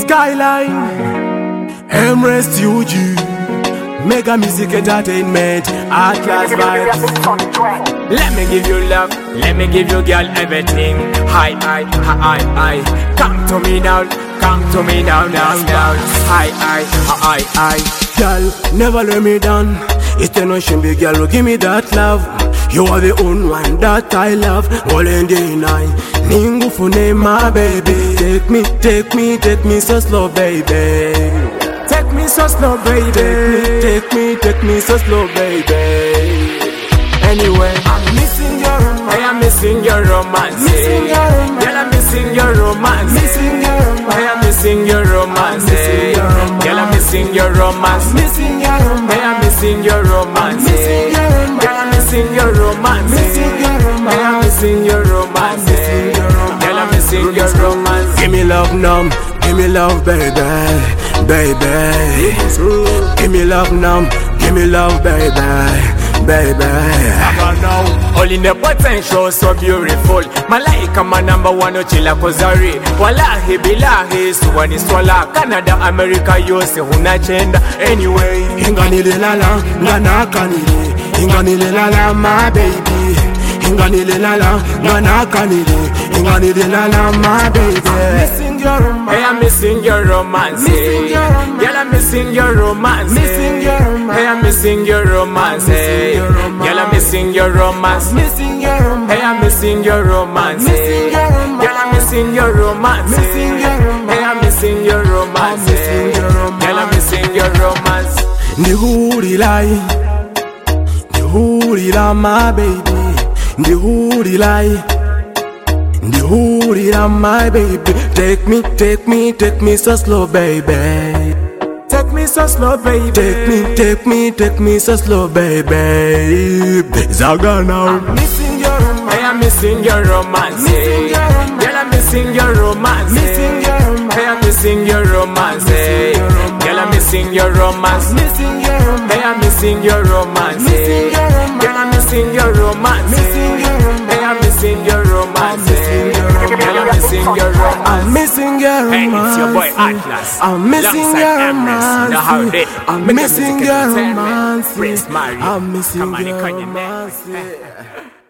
Skyline, Emrest UG, Mega Music Entertainment, Atlas Vibes. Let me give you love, let me give you girl everything. Hi, hi, hi, hi. Come to me now, come to me now, now, now. Hi, hi, hi, hi. Girl, never let me down. It's an ocean, big girl, give me that love. You are the only one that I love. All in the night, Ningu Fune, my baby. Take me so slow, baby. Take me so slow, baby. Take me so slow, baby. Anyway, I'm missing your romance. Hey, I'm missing your romance. Missing your romance. Girl, I'm missing your romance. Missing your romance. Hey, I'm missing your romance. Girl, I'm missing your romance. Missing your romance. Hey, I'm missing your romance. Missing your romance. Girl, I'm missing your romance. Missing your romance. Hey, I'm missing your romance. Girl, I'm missing your romance. Give me love now, give me love, baby, baby. Give me love now, give me love, baby. All in the potential, so beautiful. Malaika my number one, uchila kozari. Wallahi bilahi, suwani swala. Canada, America, yose hunachenda. Anyway, Inganile lala, ngana kanile. Inganile lala, my baby. Inganile lala, ngana kanile. Inganile lala, my baby. Missing your romance. hey, I'm missing your romance. Missing your romance. Girl, I'm missing your romance. Missing your romance. Hey, I'm missing your romance. Missing your romance. Girl, I'm missing your romance. Missing your romance. Hey, I'm missing your romance. Missing your romance. Girl, I'm missing your romance. Missing your romance. Hey, I'm missing your romance. Missing your romance. Girl, I'm missing your romance. Ndihurira my baby. Ndihurira my baby. Take me so slow, baby. Take me so slow, baby. Take me so slow, baby. Zaga now. I'm missing your romance. Hey, I'm missing your romance. Missing your romance. Girl, I'm missing your romance. Missing your romance. Hey, I'm missing your romance. Girl, I'm missing your romance. Missing your romance. Hey, I'm missing your romance. Missing your romance. Girl, I'm missing your romance. Missing your romance. Hey, I'm missing your romance. Girl, I'm missing your romance. I'm missing your Hey, romance. it's your boy Atlas. I'm missing Alongside your Emrest. You know how romance. they I'm make missing music your entertainment. romance. Prince Mario. I'm missing Come on, your Kanye, man. romance.